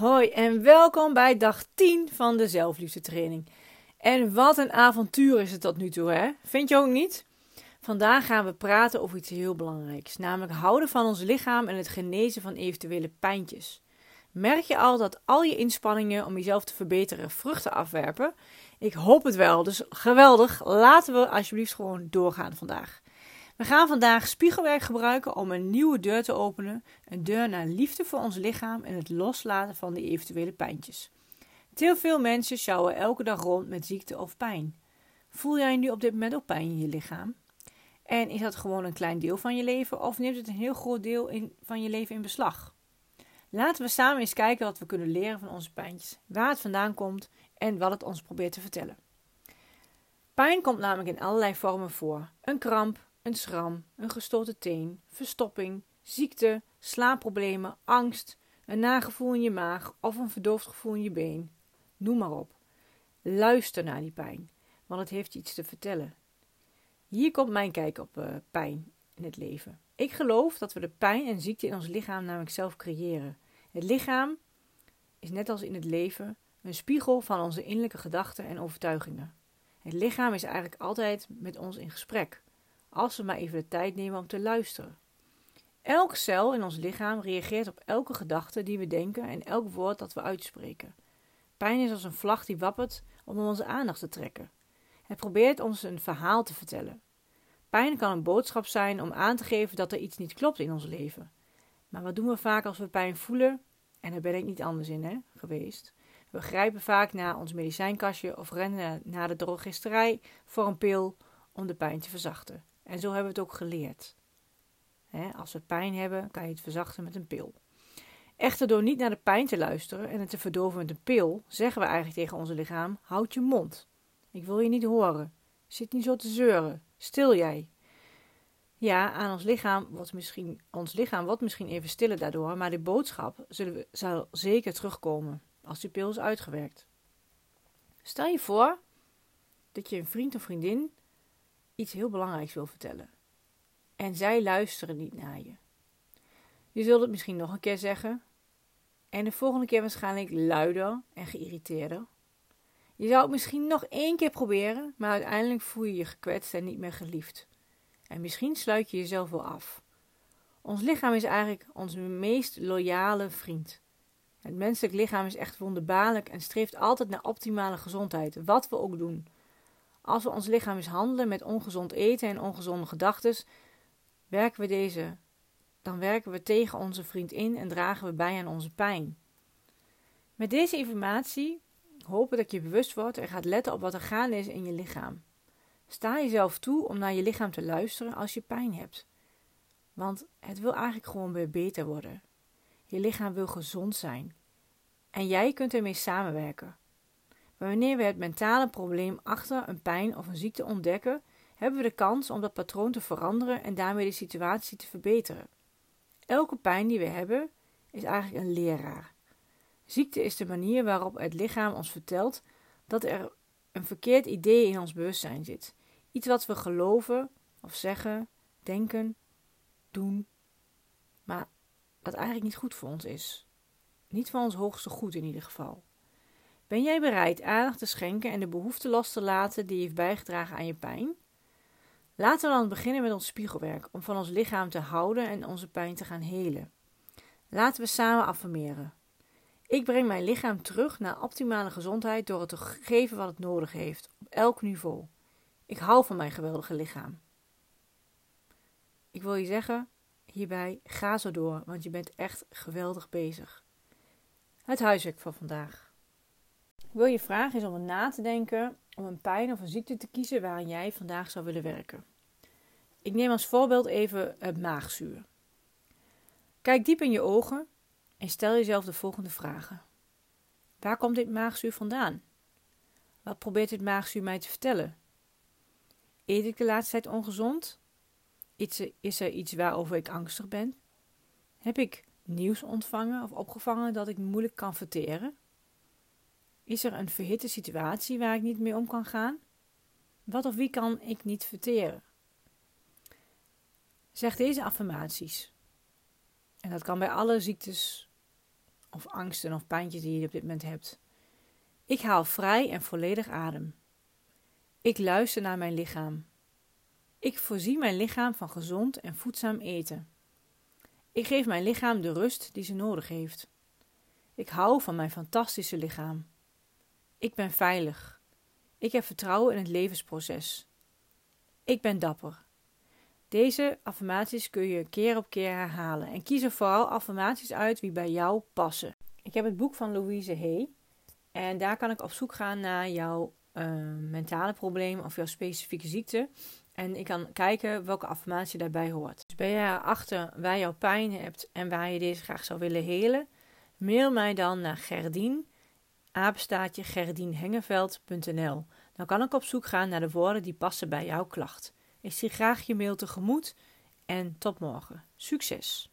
Hoi en welkom bij dag 10 van de zelfliefdetraining. En wat een avontuur is het tot nu toe, hè? Vind je ook niet? Vandaag gaan we praten over iets heel belangrijks, namelijk houden van ons lichaam en het genezen van eventuele pijntjes. Merk je al dat al je inspanningen om jezelf te verbeteren vruchten afwerpen? Ik hoop het wel, dus geweldig. Laten we alsjeblieft gewoon doorgaan vandaag. We gaan vandaag spiegelwerk gebruiken om een nieuwe deur te openen. Een deur naar liefde voor ons lichaam en het loslaten van de eventuele pijntjes. Heel veel mensen sjouwen elke dag rond met ziekte of pijn. Voel jij nu op dit moment ook pijn in je lichaam? En is dat gewoon een klein deel van je leven of neemt het een heel groot deel van je leven in beslag? Laten we samen eens kijken wat we kunnen leren van onze pijntjes. Waar het vandaan komt en wat het ons probeert te vertellen. Pijn komt namelijk in allerlei vormen voor. Een kramp, een schram, een gestoten teen, verstopping, ziekte, slaapproblemen, angst, een nagevoel in je maag of een verdoofd gevoel in je been. Noem maar op. Luister naar die pijn, want het heeft je iets te vertellen. Hier komt mijn kijk op pijn in het leven. Ik geloof dat we de pijn en ziekte in ons lichaam namelijk zelf creëren. Het lichaam is net als in het leven een spiegel van onze innerlijke gedachten en overtuigingen. Het lichaam is eigenlijk altijd met ons in gesprek, als we maar even de tijd nemen om te luisteren. Elke cel in ons lichaam reageert op elke gedachte die we denken en elk woord dat we uitspreken. Pijn is als een vlag die wappert om onze aandacht te trekken. Het probeert ons een verhaal te vertellen. Pijn kan een boodschap zijn om aan te geven dat er iets niet klopt in ons leven. Maar wat doen we vaak als we pijn voelen? En daar ben ik niet anders in geweest. We grijpen vaak naar ons medicijnkastje of rennen naar de drogisterij voor een pil om de pijn te verzachten. En zo hebben we het ook geleerd. Als we pijn hebben, kan je het verzachten met een pil. Echter, door niet naar de pijn te luisteren en het te verdoven met een pil, zeggen we eigenlijk tegen ons lichaam: houd je mond. Ik wil je niet horen. Zit niet zo te zeuren. Stil jij. Ja, aan ons lichaam wordt misschien even stiller daardoor, maar die boodschap zal zeker terugkomen als die pil is uitgewerkt. Stel je voor dat je een vriend of vriendin iets heel belangrijks wil vertellen. En zij luisteren niet naar je. Je zult het misschien nog een keer zeggen. En de volgende keer waarschijnlijk luider en geïrriteerder. Je zou het misschien nog 1 keer proberen, maar uiteindelijk voel je je gekwetst en niet meer geliefd. En misschien sluit je jezelf wel af. Ons lichaam is eigenlijk onze meest loyale vriend. Het menselijk lichaam is echt wonderbaarlijk en streeft altijd naar optimale gezondheid, wat we ook doen. Als we ons lichaam mishandelen met ongezond eten en ongezonde gedachten, dan werken we tegen onze vriend in en dragen we bij aan onze pijn. Met deze informatie hopen dat je bewust wordt en gaat letten op wat er gaande is in je lichaam. Sta jezelf toe om naar je lichaam te luisteren als je pijn hebt. Want het wil eigenlijk gewoon weer beter worden. Je lichaam wil gezond zijn. En jij kunt ermee samenwerken. Maar wanneer we het mentale probleem achter een pijn of een ziekte ontdekken, hebben we de kans om dat patroon te veranderen en daarmee de situatie te verbeteren. Elke pijn die we hebben is eigenlijk een leraar. Ziekte is de manier waarop het lichaam ons vertelt dat er een verkeerd idee in ons bewustzijn zit. Iets wat we geloven of zeggen, denken, doen, maar dat eigenlijk niet goed voor ons is. Niet voor ons hoogste goed in ieder geval. Ben jij bereid aandacht te schenken en de behoefte los te laten die heeft bijgedragen aan je pijn? Laten we dan beginnen met ons spiegelwerk om van ons lichaam te houden en onze pijn te gaan helen. Laten we samen affirmeren. Ik breng mijn lichaam terug naar optimale gezondheid door het te geven wat het nodig heeft, op elk niveau. Ik hou van mijn geweldige lichaam. Ik wil je zeggen, hierbij ga zo door, want je bent echt geweldig bezig. Het huiswerk van vandaag. Ik wil je vragen is om er na te denken om een pijn of een ziekte te kiezen waaraan jij vandaag zou willen werken. Ik neem als voorbeeld even het maagzuur. Kijk diep in je ogen en stel jezelf de volgende vragen. Waar komt dit maagzuur vandaan? Wat probeert dit maagzuur mij te vertellen? Eet ik de laatste tijd ongezond? Is er iets waarover ik angstig ben? Heb ik nieuws ontvangen of opgevangen dat ik moeilijk kan verteren? Is er een verhitte situatie waar ik niet mee om kan gaan? Wat of wie kan ik niet verteren? Zeg deze affirmaties. En dat kan bij alle ziektes of angsten of pijntjes die je op dit moment hebt. Ik haal vrij en volledig adem. Ik luister naar mijn lichaam. Ik voorzie mijn lichaam van gezond en voedzaam eten. Ik geef mijn lichaam de rust die ze nodig heeft. Ik hou van mijn fantastische lichaam. Ik ben veilig. Ik heb vertrouwen in het levensproces. Ik ben dapper. Deze affirmaties kun je keer op keer herhalen en kies er vooral affirmaties uit die bij jou passen. Ik heb het boek van Louise Hay en daar kan ik op zoek gaan naar jouw mentale probleem of jouw specifieke ziekte. En ik kan kijken welke affirmatie daarbij hoort. Dus ben je erachter waar jouw pijn hebt en waar je deze graag zou willen helen? Mail mij dan naar Gerdien@gerdienhengeveld.nl. Dan kan ik op zoek gaan naar de woorden die passen bij jouw klacht. Ik zie graag je mail tegemoet en tot morgen. Succes!